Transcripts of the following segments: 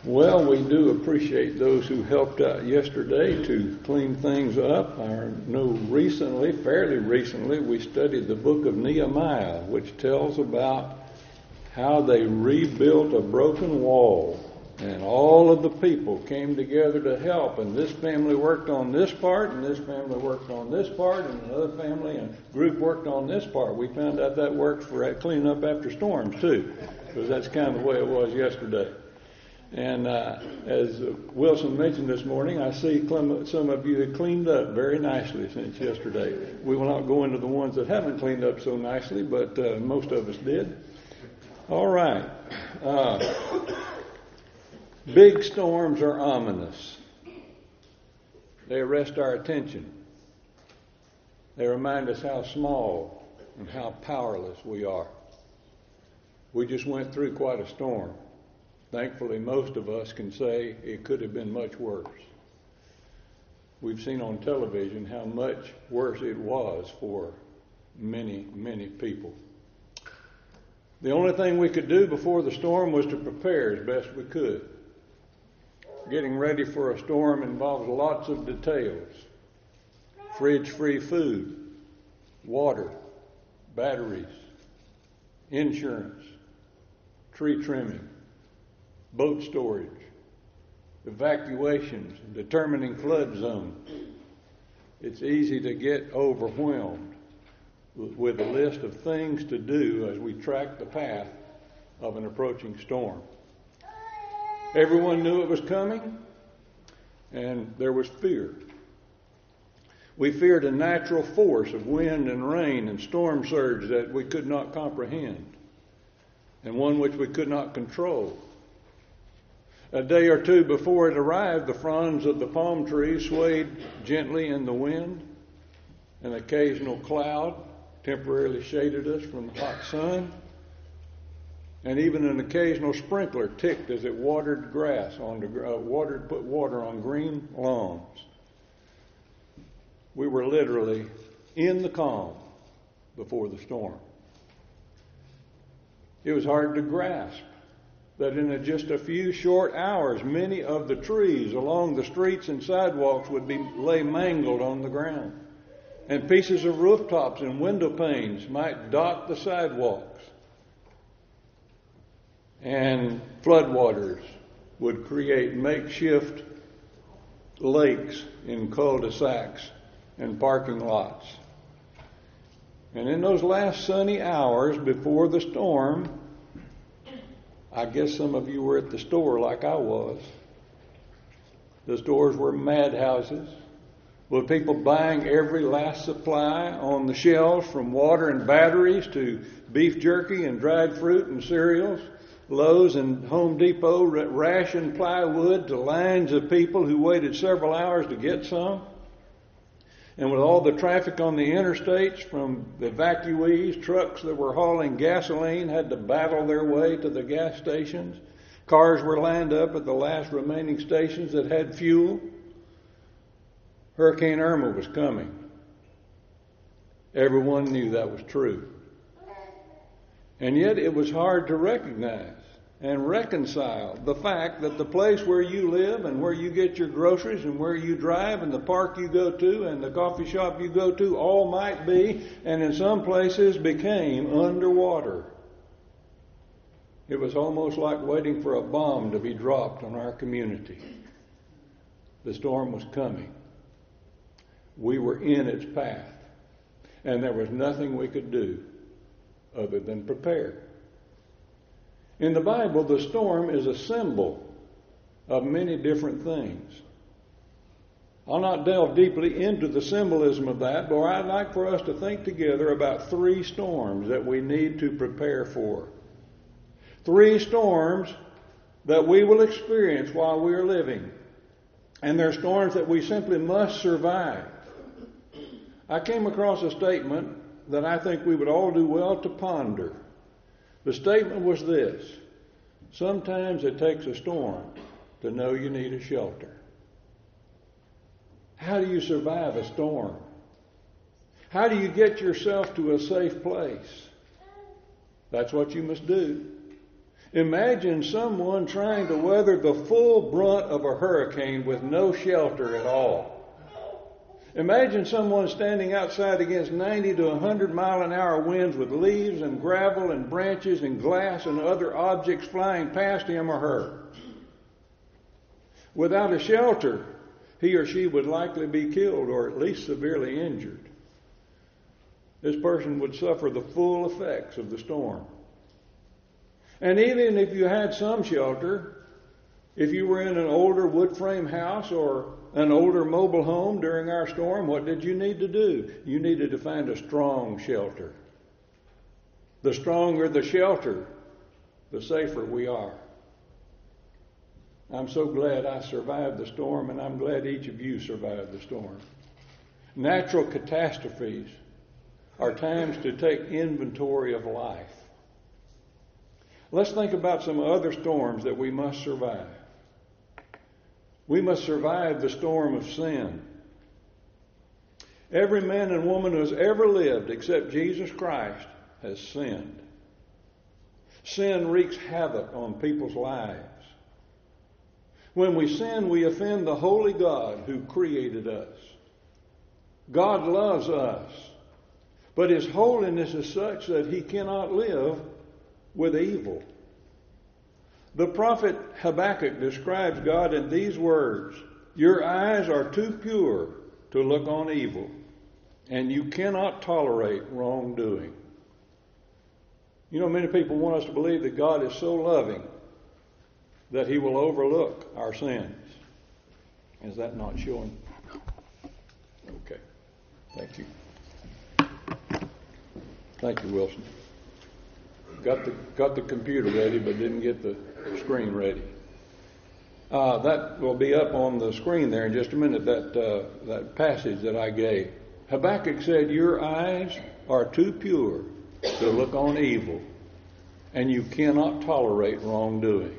Well, we do appreciate those who helped out yesterday to clean things up. I know fairly recently, we studied the book of Nehemiah, which tells about how they rebuilt a broken wall. And all of the people came together to help. And this family worked on this part, and this family worked on this part, and another family and group worked on this part. We found out that works for cleaning up after storms, too, because that's kind of the way it was yesterday. And as Wilson mentioned this morning, I see some of you have cleaned up very nicely since yesterday. We will not go into the ones that haven't cleaned up so nicely, but most of us did. All right. Big storms are ominous. They arrest our attention. They remind us how small and how powerless we are. We just went through quite a storm. Thankfully, most of us can say it could have been much worse. We've seen on television how much worse it was for many, many people. The only thing we could do before the storm was to prepare as best we could. Getting ready for a storm involves lots of details. Fridge-free food, water, batteries, insurance, tree trimming, boat storage, evacuations, determining flood zones. It's easy to get overwhelmed with a list of things to do as we track the path of an approaching storm. Everyone knew it was coming, and there was fear. We feared a natural force of wind and rain and storm surge that we could not comprehend, and one which we could not control. A day or two before it arrived, the fronds of the palm trees swayed gently in the wind. An occasional cloud temporarily shaded us from the hot sun. And even an occasional sprinkler ticked as it watered grass put water on green lawns. We were literally in the calm before the storm. It was hard to grasp that in just a few short hours, many of the trees along the streets and sidewalks would lay mangled on the ground, and pieces of rooftops and window panes might dot the sidewalks, and floodwaters would create makeshift lakes in cul-de-sacs and parking lots. And in those last sunny hours before the storm, I guess some of you were at the store like I was. The stores were madhouses, with people buying every last supply on the shelves, from water and batteries to beef jerky and dried fruit and cereals. Lowe's and Home Depot rationed plywood to lines of people who waited several hours to get some. And with all the traffic on the interstates, from the evacuees, trucks that were hauling gasoline had to battle their way to the gas stations. Cars were lined up at the last remaining stations that had fuel. Hurricane Irma was coming. Everyone knew that was true. And yet it was hard to recognize and reconcile the fact that the place where you live and where you get your groceries and where you drive and the park you go to and the coffee shop you go to all might be, and in some places became, underwater. It was almost like waiting for a bomb to be dropped on our community. The storm was coming. We were in its path, and there was nothing we could do other than prepare. In the Bible, the storm is a symbol of many different things. I'll not delve deeply into the symbolism of that, but I'd like for us to think together about 3 storms that we need to prepare for. 3 storms that we will experience while we are living. And they're storms that we simply must survive. I came across a statement that I think we would all do well to ponder. The statement was this: sometimes it takes a storm to know you need a shelter. How do you survive a storm? How do you get yourself to a safe place? That's what you must do. Imagine someone trying to weather the full brunt of a hurricane with no shelter at all. Imagine someone standing outside against 90 to 100 mile an hour winds with leaves and gravel and branches and glass and other objects flying past him or her. Without a shelter, he or she would likely be killed or at least severely injured. This person would suffer the full effects of the storm. And even if you had some shelter, if you were in an older wood frame house or an older mobile home during our storm, what did you need to do? You needed to find a strong shelter. The stronger the shelter, the safer we are. I'm so glad I survived the storm, and I'm glad each of you survived the storm. Natural catastrophes are times to take inventory of life. Let's think about some other storms that we must survive. We must survive the storm of sin. Every man and woman who has ever lived except Jesus Christ has sinned. Sin wreaks havoc on people's lives. When we sin, we offend the holy God who created us. God loves us, but His holiness is such that He cannot live with evil. The prophet Habakkuk describes God in these words: "Your eyes are too pure to look on evil, and you cannot tolerate wrongdoing." You know, many people want us to believe that God is so loving that He will overlook our sins. Is that not showing? Okay. Thank you. Thank you, Wilson. Got the computer ready, but didn't get the screen ready. That will be up on the screen there in just a minute, that passage that I gave. Habakkuk said, "Your eyes are too pure to look on evil, and you cannot tolerate wrongdoing."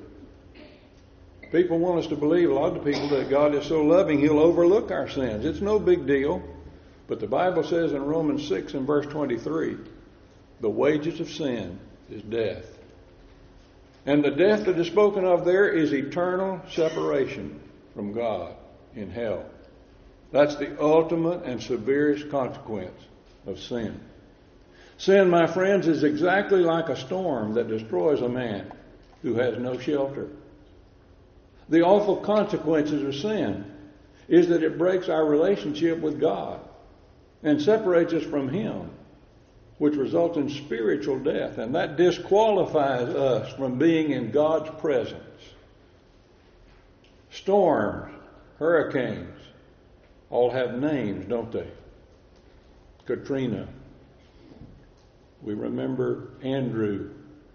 People want us to believe, a lot of people, that God is so loving He'll overlook our sins. It's no big deal. But the Bible says in Romans 6 and verse 23, the wages of sin is death. And the death that is spoken of there is eternal separation from God in hell. That's the ultimate and severest consequence of sin. Sin, my friends, is exactly like a storm that destroys a man who has no shelter. The awful consequences of sin is that it breaks our relationship with God and separates us from Him, which results in spiritual death, and that disqualifies us from being in God's presence. Storms, hurricanes, all have names, don't they? Katrina. We remember Andrew.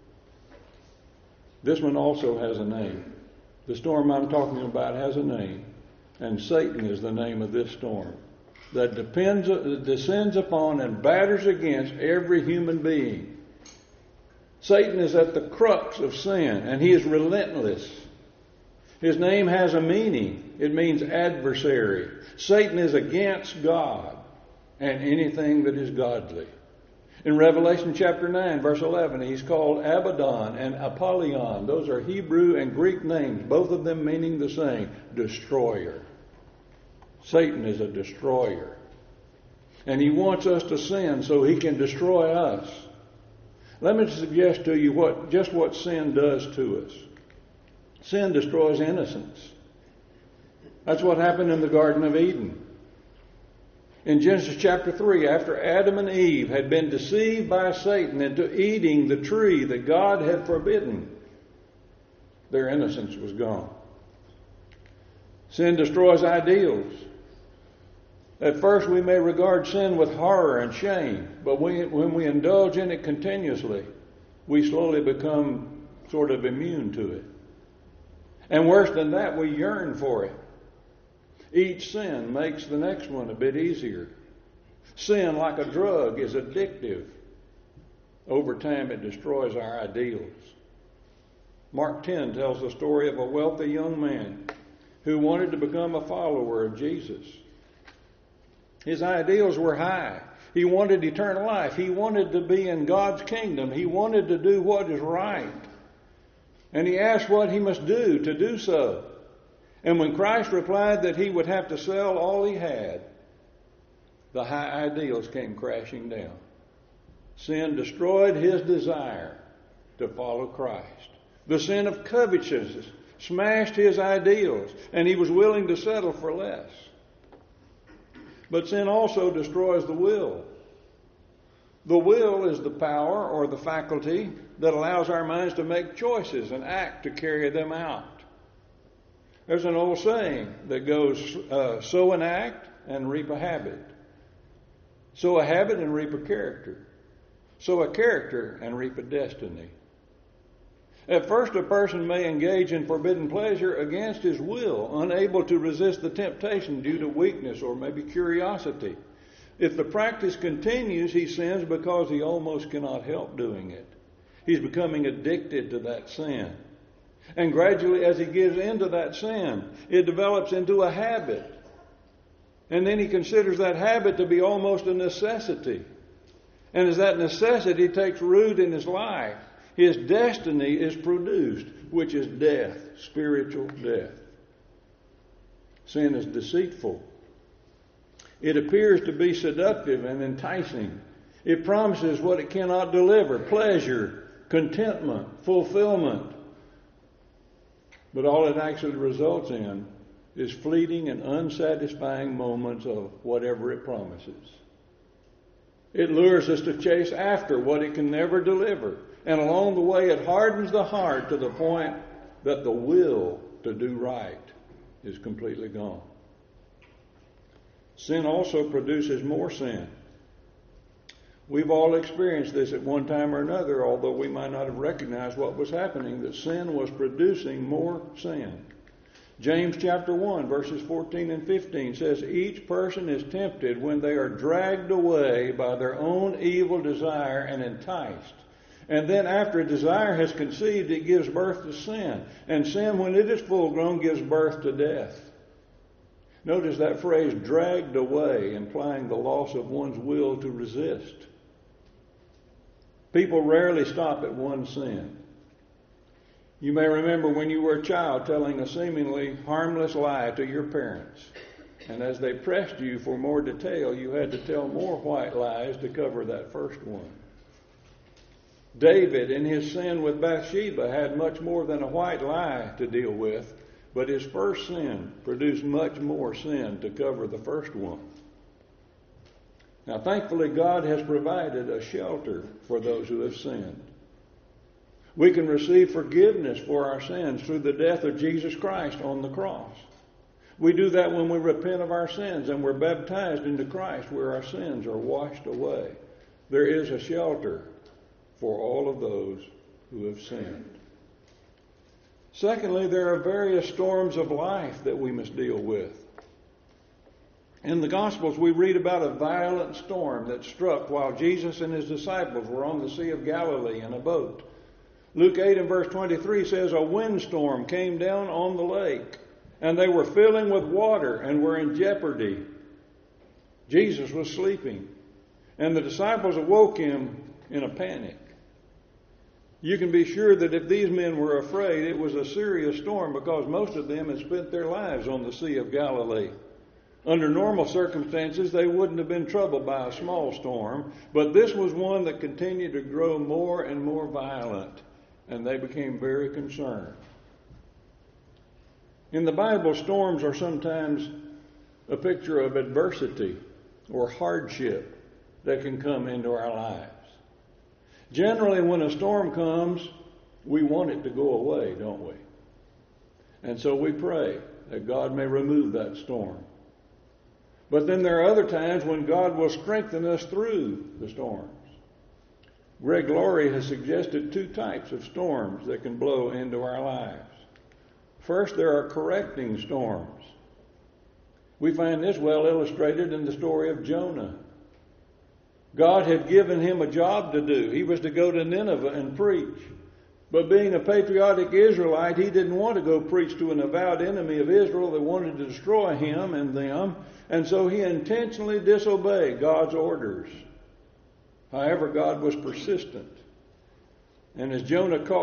This one also has a name. The storm I'm talking about has a name, and Satan is the name of this storm that descends upon and batters against every human being. Satan is at the crux of sin, and he is relentless. His name has a meaning. It means adversary. Satan is against God and anything that is godly. In Revelation chapter 9, verse 11, he's called Abaddon and Apollyon. Those are Hebrew and Greek names, both of them meaning the same, destroyer. Satan is a destroyer. And he wants us to sin so he can destroy us. Let me suggest to you what sin does to us. Sin destroys innocence. That's what happened in the Garden of Eden. In Genesis chapter 3, after Adam and Eve had been deceived by Satan into eating the tree that God had forbidden, their innocence was gone. Sin destroys ideals. At first we may regard sin with horror and shame, but when we indulge in it continuously, we slowly become sort of immune to it. And worse than that, we yearn for it. Each sin makes the next one a bit easier. Sin, like a drug, is addictive. Over time, it destroys our ideals. Mark 10 tells the story of a wealthy young man who wanted to become a follower of Jesus. His ideals were high. He wanted eternal life. He wanted to be in God's kingdom. He wanted to do what is right. And he asked what he must do to do so. And when Christ replied that he would have to sell all he had, the high ideals came crashing down. Sin destroyed his desire to follow Christ. The sin of covetousness smashed his ideals, and he was willing to settle for less. But sin also destroys the will. The will is the power or the faculty that allows our minds to make choices and act to carry them out. There's an old saying that goes, sow an act and reap a habit. Sow a habit and reap a character. Sow a character and reap a destiny. At first, a person may engage in forbidden pleasure against his will, unable to resist the temptation due to weakness or maybe curiosity. If the practice continues, he sins because he almost cannot help doing it. He's becoming addicted to that sin. And gradually, as he gives into that sin, it develops into a habit. And then he considers that habit to be almost a necessity. And as that necessity takes root in his life, his destiny is produced, which is death, spiritual death. Sin is deceitful. It appears to be seductive and enticing. It promises what it cannot deliver: pleasure, contentment, fulfillment. But all it actually results in is fleeting and unsatisfying moments of whatever it promises. It lures us to chase after what it can never deliver. And along the way, it hardens the heart to the point that the will to do right is completely gone. Sin also produces more sin. We've all experienced this at one time or another, although we might not have recognized what was happening, that sin was producing more sin. James chapter 1, verses 14 and 15 says, each person is tempted when they are dragged away by their own evil desire and enticed. And then after desire has conceived, it gives birth to sin. And sin, when it is full grown, gives birth to death. Notice that phrase, dragged away, implying the loss of one's will to resist. People rarely stop at one sin. You may remember when you were a child telling a seemingly harmless lie to your parents. And as they pressed you for more detail, you had to tell more white lies to cover that first one. David, in his sin with Bathsheba, had much more than a white lie to deal with, but his first sin produced much more sin to cover the first one. Now, thankfully, God has provided a shelter for those who have sinned. We can receive forgiveness for our sins through the death of Jesus Christ on the cross. We do that when we repent of our sins and we're baptized into Christ, where our sins are washed away. There is a shelter for all of those who have sinned. Secondly, there are various storms of life that we must deal with. In the Gospels, we read about a violent storm that struck while Jesus and his disciples were on the Sea of Galilee in a boat. Luke 8 and verse 23 says, a windstorm came down on the lake, and they were filling with water and were in jeopardy. Jesus was sleeping, and the disciples awoke him in a panic. You can be sure that if these men were afraid, it was a serious storm, because most of them had spent their lives on the Sea of Galilee. Under normal circumstances, they wouldn't have been troubled by a small storm, but this was one that continued to grow more and more violent, and they became very concerned. In the Bible, storms are sometimes a picture of adversity or hardship that can come into our lives. Generally, when a storm comes, we want it to go away, don't we? And so we pray that God may remove that storm. But then there are other times when God will strengthen us through the storms. Greg Laurie has suggested two types of storms that can blow into our lives. First, there are correcting storms. We find this well illustrated in the story of Jonah. God had given him a job to do. He was to go to Nineveh and preach. But being a patriotic Israelite, he didn't want to go preach to an avowed enemy of Israel that wanted to destroy him and them. And so he intentionally disobeyed God's orders. However, God was persistent. And as Jonah caught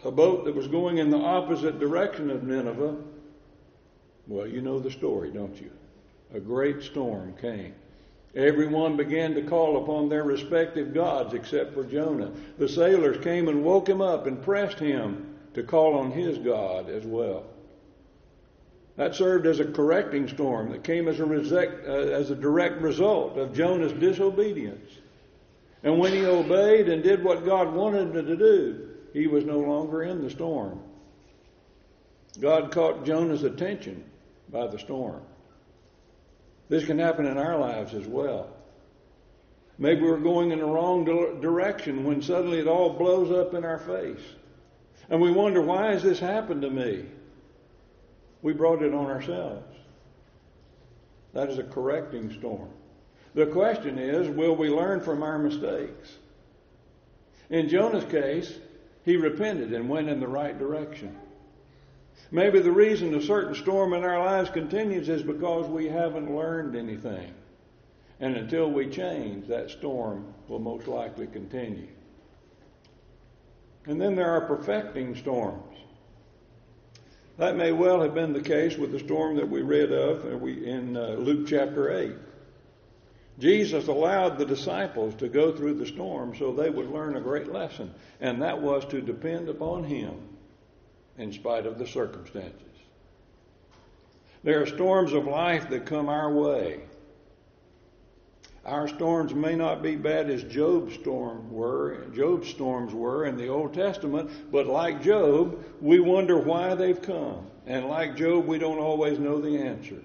a boat that was going in the opposite direction of Nineveh. Well, you know the story, don't you? A great storm came. Everyone began to call upon their respective gods except for Jonah. The sailors came and woke him up and pressed him to call on his God as well. That served as a correcting storm that came as a direct result of Jonah's disobedience. And when he obeyed and did what God wanted him to do, he was no longer in the storm. God caught Jonah's attention by the storm. This can happen in our lives as well. Maybe we're going in the wrong direction when suddenly it all blows up in our face. And we wonder, why has this happened to me? We brought it on ourselves. That is a correcting storm. The question is, will we learn from our mistakes? In Jonah's case, he repented and went in the right direction. Maybe the reason a certain storm in our lives continues is because we haven't learned anything. And until we change, that storm will most likely continue. And then there are perfecting storms. That may well have been the case with the storm that we read of in Luke chapter 8. Jesus allowed the disciples to go through the storm so they would learn a great lesson, and that was to depend upon Him in spite of the circumstances. There are storms of life that come our way. Our storms may not be bad as Job's storms were in the Old Testament, but like Job, we wonder why they've come. And like Job, we don't always know the answer.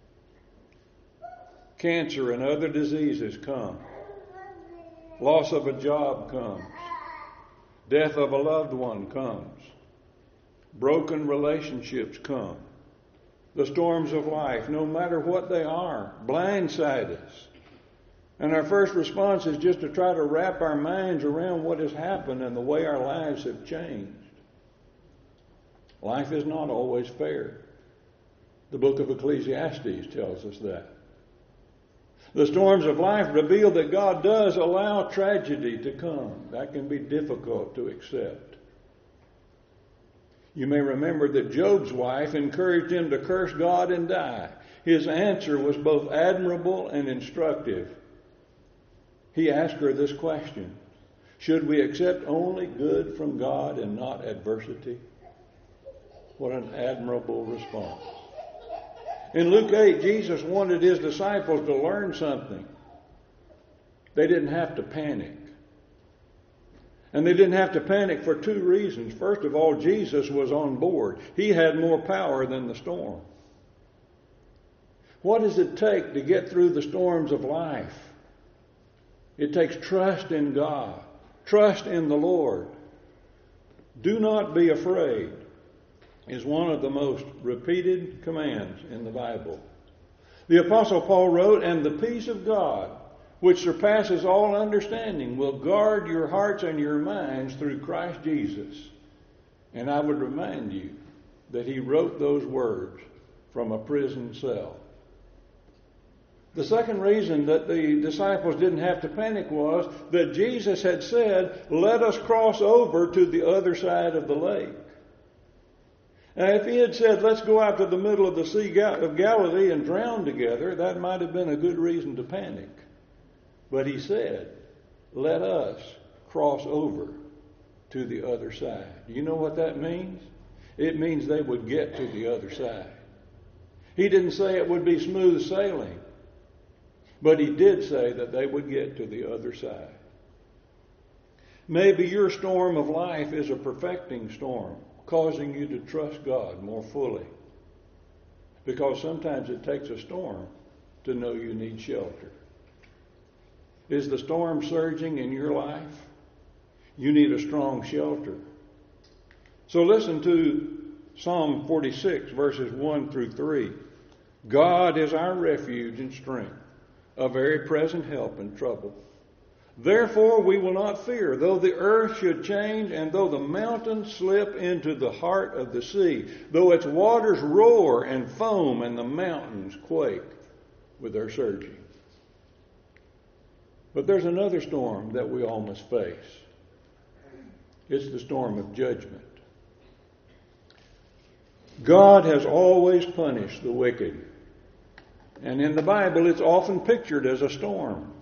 Cancer and other diseases come. Loss of a job comes. Death of a loved one comes. Broken relationships come. The storms of life, no matter what they are, blindside us. And our first response is just to try to wrap our minds around what has happened and the way our lives have changed. Life is not always fair. The book of Ecclesiastes tells us that. The storms of life reveal that God does allow tragedy to come. That can be difficult to accept. You may remember that Job's wife encouraged him to curse God and die. His answer was both admirable and instructive. He asked her this question: should we accept only good from God and not adversity? What an admirable response. In Luke 8, Jesus wanted his disciples to learn something. They didn't have to panic. And they didn't have to panic for two reasons. First of all, Jesus was on board. He had more power than the storm. What does it take to get through the storms of life? It takes trust in God, trust in the Lord. Do not be afraid is one of the most repeated commands in the Bible. The Apostle Paul wrote, "And the peace of God, which surpasses all understanding, will guard your hearts and your minds through Christ Jesus." And I would remind you that he wrote those words from a prison cell. The second reason that the disciples didn't have to panic was that Jesus had said, "Let us cross over to the other side of the lake." Now, if he had said, "Let's go out to the middle of the Sea of Galilee and drown together," that might have been a good reason to panic. But he said, "Let us cross over to the other side." Do you know what that means? It means they would get to the other side. He didn't say it would be smooth sailing, but he did say that they would get to the other side. Maybe your storm of life is a perfecting storm, causing you to trust God more fully. Because sometimes it takes a storm to know you need shelter. Is the storm surging in your life? You need a strong shelter. So listen to Psalm 46, verses 1 through 3. God is our refuge and strength, a very present help in trouble. Therefore we will not fear, though the earth should change, and though the mountains slip into the heart of the sea, though its waters roar and foam, and the mountains quake with their surging. But there's another storm that we all must face. It's the storm of judgment. God has always punished the wicked. And in the Bible, it's often pictured as a storm.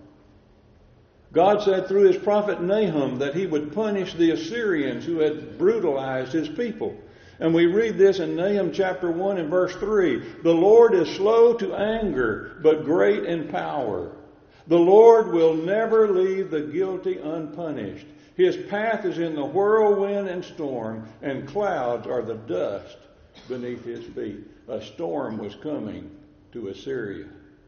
God said through his prophet Nahum that he would punish the Assyrians who had brutalized his people. And we read this in Nahum chapter 1 and verse 3. The Lord is slow to anger, but great in power. The Lord will never leave the guilty unpunished. His path is in the whirlwind and storm, and clouds are the dust beneath his feet. A storm was coming to Assyria.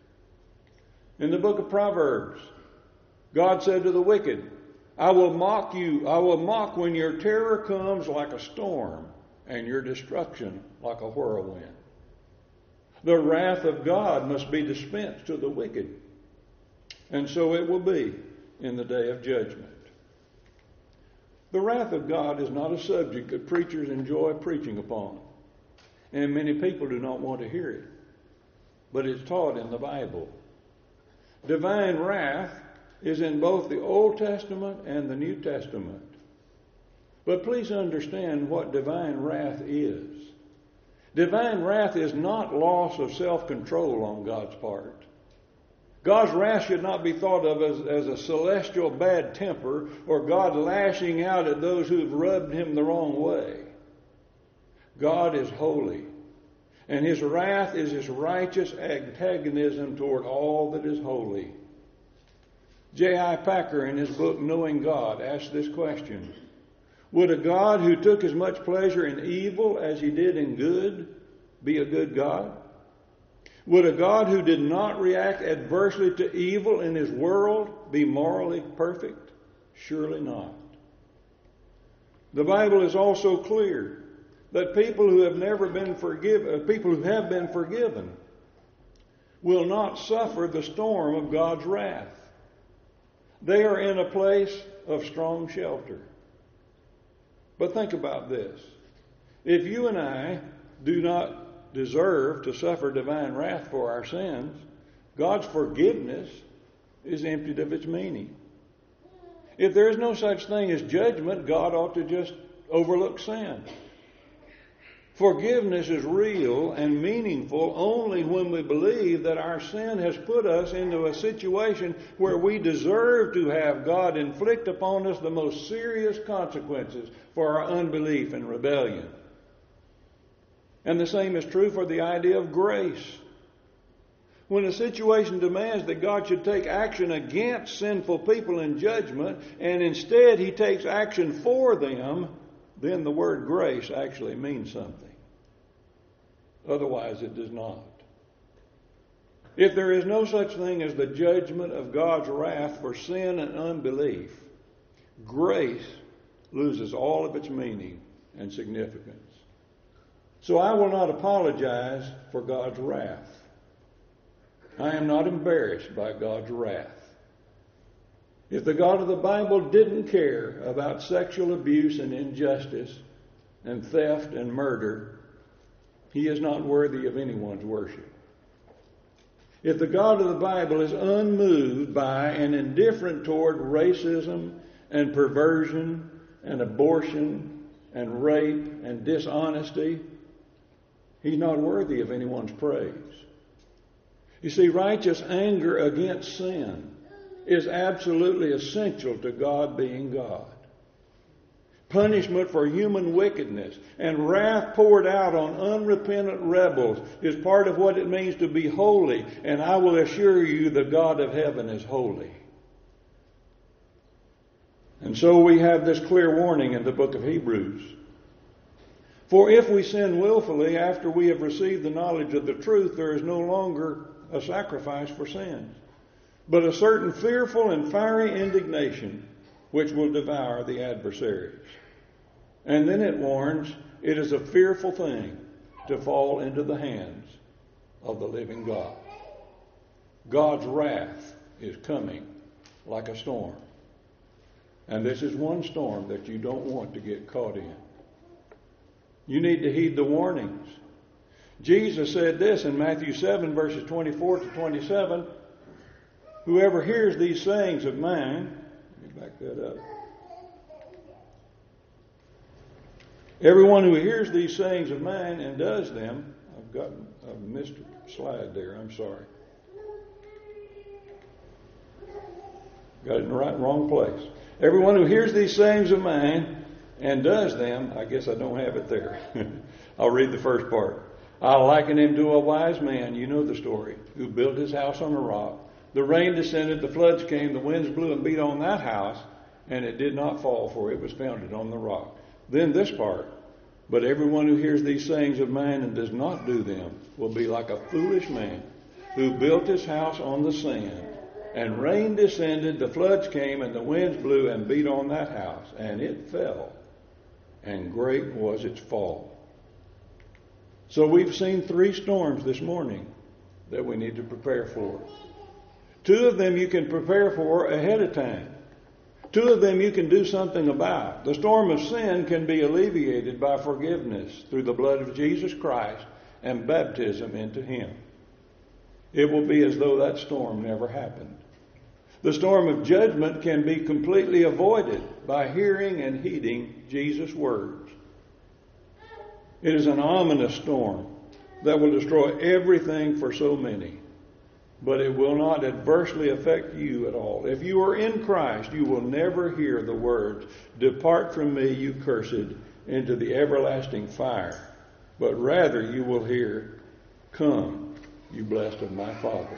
In the book of Proverbs, God said to the wicked, I will mock you. I will mock when your terror comes like a storm and your destruction like a whirlwind. The wrath of God must be dispensed to the wicked. And so it will be in the day of judgment. The wrath of God is not a subject that preachers enjoy preaching upon. And many people do not want to hear it. But it's taught in the Bible. Divine wrath is in both the Old Testament and the New Testament. But please understand what divine wrath is. Divine wrath is not loss of self-control on God's part. God's wrath should not be thought of as a celestial bad temper or God lashing out at those who have rubbed him the wrong way. God is holy, and his wrath is his righteous antagonism toward all that is holy. J.I. Packer, in his book Knowing God, asked this question: would a God who took as much pleasure in evil as he did in good be a good God? Would a God who did not react adversely to evil in his world be morally perfect? Surely not. The Bible is also clear that people who have been forgiven will not suffer the storm of God's wrath. They are in a place of strong shelter. But think about this. If you and I do not deserve to suffer divine wrath for our sins, God's forgiveness is emptied of its meaning. If there is no such thing as judgment, God ought to just overlook sin. Forgiveness is real and meaningful only when we believe that our sin has put us into a situation where we deserve to have God inflict upon us the most serious consequences for our unbelief and rebellion. And the same is true for the idea of grace. When a situation demands that God should take action against sinful people in judgment, and instead he takes action for them, then the word grace actually means something. Otherwise it does not. If there is no such thing as the judgment of God's wrath for sin and unbelief, grace loses all of its meaning and significance. So I will not apologize for God's wrath. I am not embarrassed by God's wrath. If the God of the Bible didn't care about sexual abuse and injustice and theft and murder, he is not worthy of anyone's worship. If the God of the Bible is unmoved by and indifferent toward racism and perversion and abortion and rape and dishonesty, he's not worthy of anyone's praise. You see, righteous anger against sin is absolutely essential to God being God. Punishment for human wickedness and wrath poured out on unrepentant rebels is part of what it means to be holy, and I will assure you the God of heaven is holy. And so we have this clear warning in the book of Hebrews. For if we sin willfully after we have received the knowledge of the truth, there is no longer a sacrifice for sins, but a certain fearful and fiery indignation which will devour the adversaries. And then it warns, it is a fearful thing to fall into the hands of the living God. God's wrath is coming like a storm. And this is one storm that you don't want to get caught in. You need to heed the warnings. Jesus said this in Matthew 7, verses 24 to 27. Whoever hears these sayings of mine, let me back that up. Everyone who hears these sayings of mine and does them, I've missed a slide there, I'm sorry. Got it in the wrong place. Everyone who hears these sayings of mine and does them, I guess I don't have it there. I'll read the first part. I'll liken him to a wise man, you know the story, who built his house on a rock. The rain descended, the floods came, the winds blew and beat on that house, and it did not fall, for it was founded on the rock. Then this part, but everyone who hears these sayings of mine and does not do them will be like a foolish man who built his house on the sand. And rain descended, the floods came, and the winds blew and beat on that house, and it fell, and great was its fall. So we've seen 3 storms this morning that we need to prepare for. 2 of them you can prepare for ahead of time. 2 of them you can do something about. The storm of sin can be alleviated by forgiveness through the blood of Jesus Christ and baptism into Him. It will be as though that storm never happened. The storm of judgment can be completely avoided by hearing and heeding Jesus' words. It is an ominous storm that will destroy everything for so many, but it will not adversely affect you at all. If you are in Christ, you will never hear the words, "Depart from me, you cursed, into the everlasting fire," but rather you will hear, "Come, you blessed of my Father."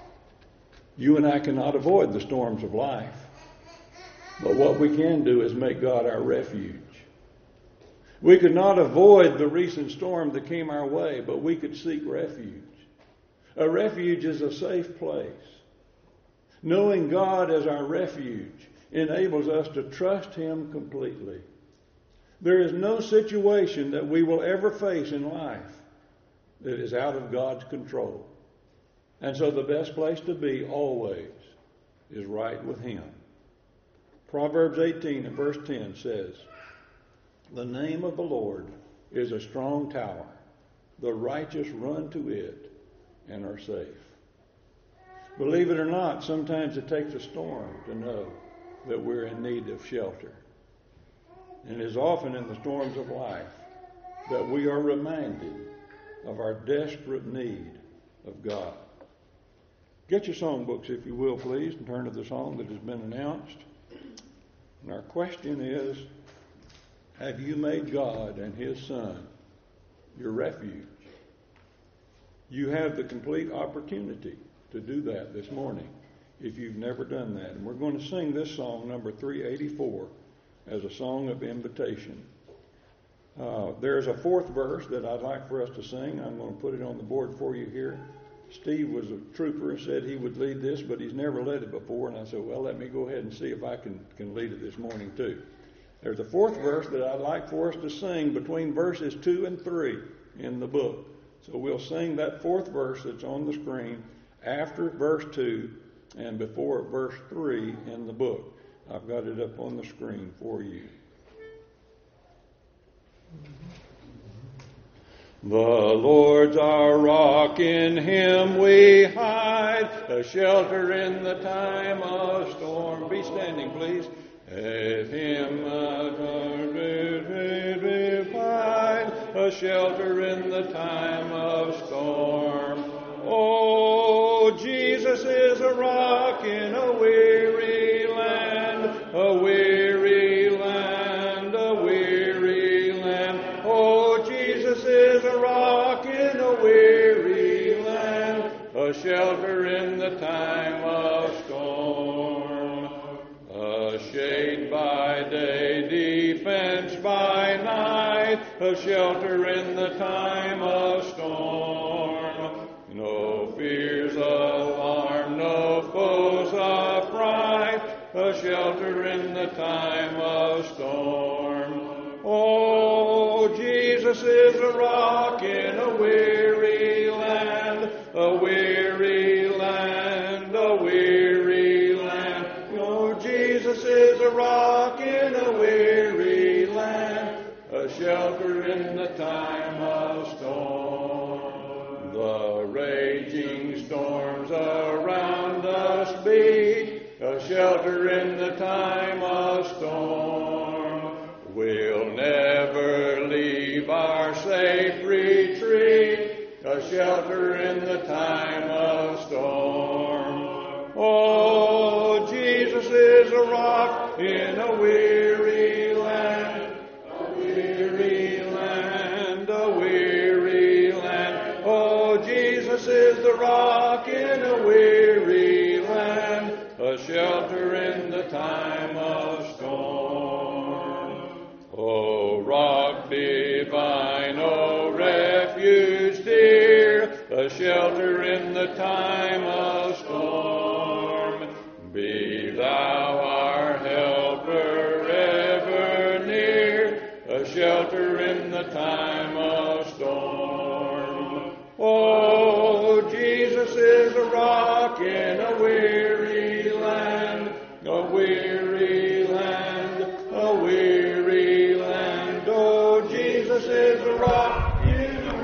You and I cannot avoid the storms of life, but what we can do is make God our refuge. We could not avoid the recent storm that came our way, but we could seek refuge. A refuge is a safe place. Knowing God as our refuge enables us to trust Him completely. There is no situation that we will ever face in life that is out of God's control. And so the best place to be always is right with Him. Proverbs 18 and verse 10 says, "The name of the Lord is a strong tower. The righteous run to it and are safe." Believe it or not, sometimes it takes a storm to know that we're in need of shelter. And it is often in the storms of life that we are reminded of our desperate need of God. Get your songbooks, if you will, please, and turn to the song that has been announced. And our question is, have you made God and His Son your refuge? You have the complete opportunity to do that this morning if you've never done that. And we're going to sing this song, number 384, as a song of invitation. There's a 4th verse that I'd like for us to sing. I'm going to put it on the board for you here. Steve was a trooper and said he would lead this, but he's never led it before. And I said, well, let me go ahead and see if I can lead it this morning too. There's a 4th verse that I'd like for us to sing between verses 2 and 3 in the book. So we'll sing that 4th verse that's on the screen after verse 2 and before verse 3 in the book. I've got it up on the screen for you. The Lord's our rock, in Him we hide, a shelter in the time of storm. Be standing, please. At Him we hide, a shelter in the time of storm. Oh, Jesus is a rock in a weary land, a weary land, a weary land. Oh, Jesus is a rock in a weary land, a shelter in the time of storm. A shade by day, defense by night, a shelter in the time of storm. No fears of harm, no foes affright, a shelter in the time of storm. Oh, Jesus is a rock in a weary land, a weary land, a weary land. Oh, Jesus is a rock in a weary land, a shelter in the time of storm. The raging storms around us beat, a shelter in the time of storm. We'll never leave a shelter in the time of storm. Oh, Jesus is a rock in a weary land, a weary land, a weary land. Oh, Jesus is the rock in a weary land, a shelter in the time of storm. O rock divine, O refuge dear, a shelter in the time of storm. Be thou our helper ever near, a shelter in the time of storm.